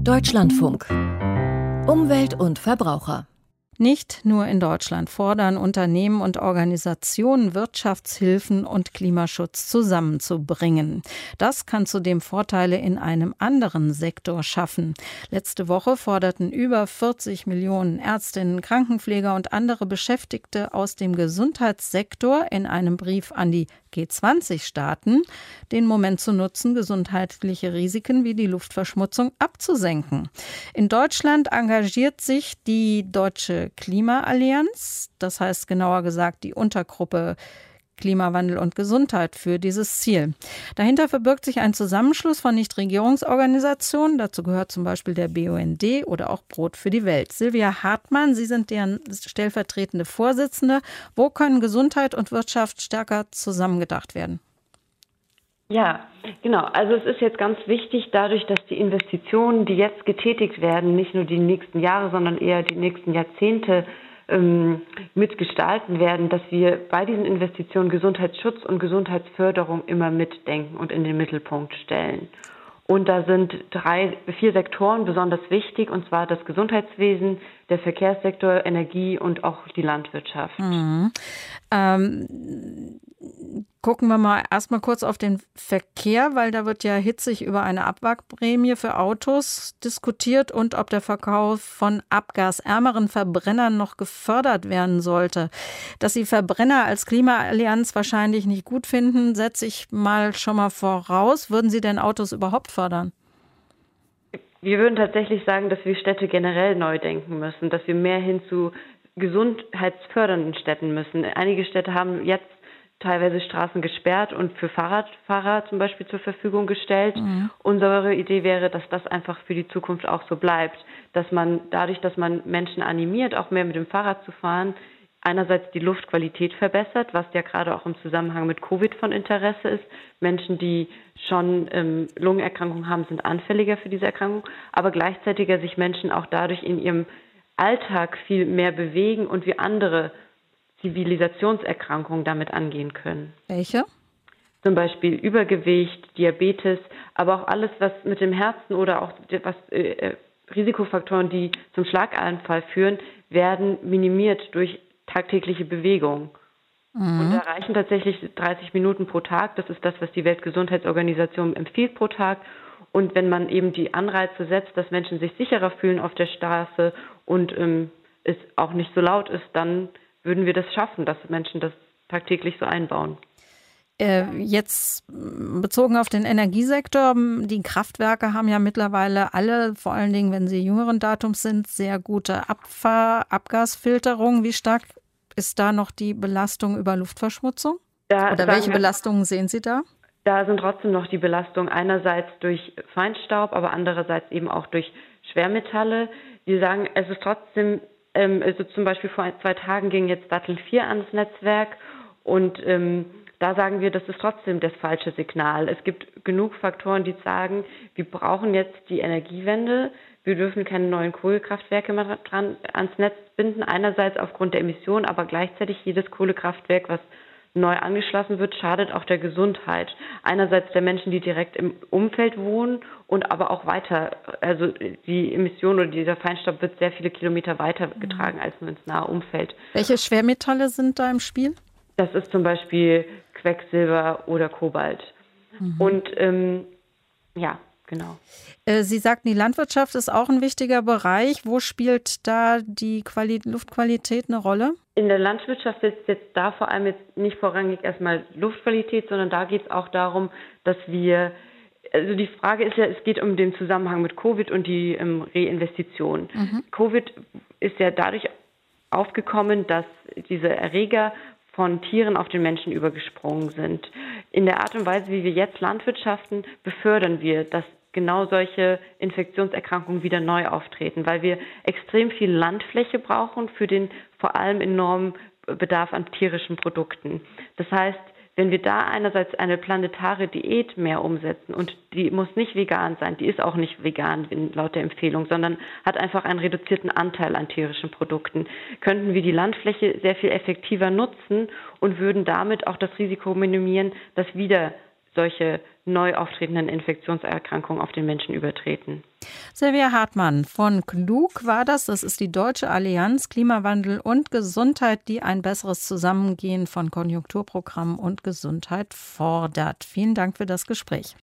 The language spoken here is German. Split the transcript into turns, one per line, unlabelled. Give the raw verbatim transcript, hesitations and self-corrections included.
Deutschlandfunk. Umwelt und Verbraucher.
Nicht nur in Deutschland fordern Unternehmen und Organisationen, Wirtschaftshilfen und Klimaschutz zusammenzubringen. Das kann zudem Vorteile in einem anderen Sektor schaffen. Letzte Woche forderten über vierzig Millionen Ärztinnen, Krankenpfleger und andere Beschäftigte aus dem Gesundheitssektor in einem Brief an die G zwanzig Staaten, den Moment zu nutzen, gesundheitliche Risiken wie die Luftverschmutzung abzusenken. In Deutschland engagiert sich die Deutsche Klimaallianz, das heißt genauer gesagt die Untergruppe Klimawandel und Gesundheit, für dieses Ziel. Dahinter verbirgt sich ein Zusammenschluss von Nichtregierungsorganisationen. Dazu gehört zum Beispiel der B U N D oder auch Brot für die Welt. Silvia Hartmann, Sie sind deren stellvertretende Vorsitzende. Wo können Gesundheit und Wirtschaft stärker zusammengedacht werden?
Ja, genau. Also es ist jetzt ganz wichtig, dadurch, dass die Investitionen, die jetzt getätigt werden, nicht nur die nächsten Jahre, sondern eher die nächsten Jahrzehnte ähm, mitgestalten werden, dass wir bei diesen Investitionen Gesundheitsschutz und Gesundheitsförderung immer mitdenken und in den Mittelpunkt stellen. Und da sind drei, vier Sektoren besonders wichtig, und zwar das Gesundheitswesen, der Verkehrssektor, Energie und auch die Landwirtschaft.
Mhm. Ähm, gucken wir mal erstmal kurz auf den Verkehr, weil da wird ja hitzig über eine Abwrackprämie für Autos diskutiert und ob der Verkauf von abgasärmeren Verbrennern noch gefördert werden sollte. Dass Sie Verbrenner als Klimaallianz wahrscheinlich nicht gut finden, setze ich mal schon mal voraus. Würden Sie denn Autos überhaupt fördern?
Wir würden tatsächlich sagen, dass wir Städte generell neu denken müssen, dass wir mehr hin zu gesundheitsfördernden Städten müssen. Einige Städte haben jetzt teilweise Straßen gesperrt und für Fahrradfahrer zum Beispiel zur Verfügung gestellt. Mhm. Unsere Idee wäre, dass das einfach für die Zukunft auch so bleibt, dass man dadurch, dass man Menschen animiert, auch mehr mit dem Fahrrad zu fahren, einerseits die Luftqualität verbessert, was ja gerade auch im Zusammenhang mit Covid von Interesse ist. Menschen, die schon ähm, Lungenerkrankungen haben, sind anfälliger für diese Erkrankung, aber gleichzeitig sich Menschen auch dadurch in ihrem Alltag viel mehr bewegen und wir andere Zivilisationserkrankungen damit angehen können.
Welche?
Zum Beispiel Übergewicht, Diabetes, aber auch alles, was mit dem Herzen oder auch was äh, Risikofaktoren, die zum Schlaganfall führen, werden minimiert durch tagtägliche Bewegung. Mhm. Und da reichen tatsächlich dreißig Minuten pro Tag. Das ist das, was die Weltgesundheitsorganisation empfiehlt pro Tag. Und wenn man eben die Anreize setzt, dass Menschen sich sicherer fühlen auf der Straße und ähm, es auch nicht so laut ist, dann würden wir das schaffen, dass Menschen das tagtäglich so einbauen.
Äh, jetzt bezogen auf den Energiesektor, die Kraftwerke haben ja mittlerweile alle, vor allen Dingen, wenn sie jüngeren Datums sind, sehr gute Abfahr-, Abgasfilterung. Wie stark ist da noch die Belastung über Luftverschmutzung? Da Oder welche wir, Belastungen sehen Sie da?
Da sind trotzdem noch die Belastungen einerseits durch Feinstaub, aber andererseits eben auch durch Schwermetalle. Wir sagen, es ist trotzdem, ähm, also zum Beispiel vor zwei Tagen ging jetzt Datteln vier ans Netzwerk und ähm, da sagen wir, das ist trotzdem das falsche Signal. Es gibt genug Faktoren, die sagen, wir brauchen jetzt die Energiewende. Wir dürfen keine neuen Kohlekraftwerke mehr dran, ans Netz binden. Einerseits aufgrund der Emissionen, aber gleichzeitig jedes Kohlekraftwerk, was neu angeschlossen wird, schadet auch der Gesundheit. Einerseits der Menschen, die direkt im Umfeld wohnen und aber auch weiter. Also die Emission oder dieser Feinstaub wird sehr viele Kilometer weiter getragen als nur ins nahe Umfeld.
Welche Schwermetalle sind da im Spiel?
Das ist zum Beispiel Quecksilber oder Kobalt. Mhm. Und ähm, ja, genau.
Sie sagten, die Landwirtschaft ist auch ein wichtiger Bereich. Wo spielt da die Quali- Luftqualität eine Rolle?
In der Landwirtschaft ist jetzt da vor allem jetzt nicht vorrangig erstmal Luftqualität, sondern da geht es auch darum, dass wir, also die Frage ist ja, es geht um den Zusammenhang mit Covid und die ähm, Reinvestition. Mhm. Covid ist ja dadurch aufgekommen, dass diese Erreger von Tieren auf den Menschen übergesprungen sind. In der Art und Weise, wie wir jetzt landwirtschaften, befördern wir, dass genau solche Infektionserkrankungen wieder neu auftreten, weil wir extrem viel Landfläche brauchen für den vor allem enormen Bedarf an tierischen Produkten. Das heißt, wenn wir da einerseits eine planetare Diät mehr umsetzen und die muss nicht vegan sein, die ist auch nicht vegan laut der Empfehlung, sondern hat einfach einen reduzierten Anteil an tierischen Produkten, könnten wir die Landfläche sehr viel effektiver nutzen und würden damit auch das Risiko minimieren, dass wieder solche neu auftretenden Infektionserkrankungen auf den Menschen übertreten.
Silvia Hartmann von Klug war das. Das ist die Deutsche Allianz Klimawandel und Gesundheit, die ein besseres Zusammengehen von Konjunkturprogramm und Gesundheit fordert. Vielen Dank für das Gespräch.